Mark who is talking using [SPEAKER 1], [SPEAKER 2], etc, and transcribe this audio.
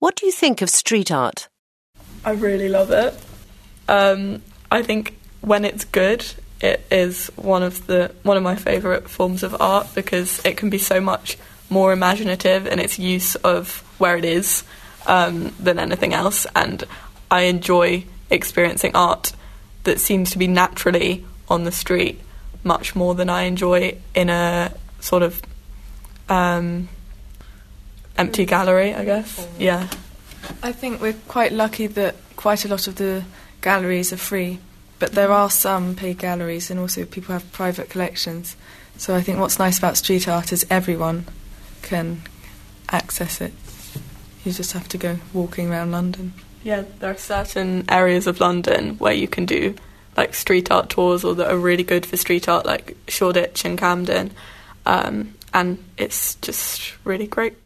[SPEAKER 1] What do you think of street art?
[SPEAKER 2] I really love it. I think when it's good, it is one of my favourite forms of art because it can be so much more imaginative in its use of where it is than anything else. And I enjoy experiencing art that seems to be naturally on the street much more than I enjoy in a sort of empty gallery, I guess. Yeah.
[SPEAKER 3] I think we're quite lucky that quite a lot of the galleries are free, but there are some paid galleries and also people have private collections. So I think what's nice about street art is everyone can access it. You just have to go walking around London.
[SPEAKER 2] Yeah, there are certain areas of London where you can do like street art tours or that are really good for street art, like Shoreditch and Camden, and it's just really great.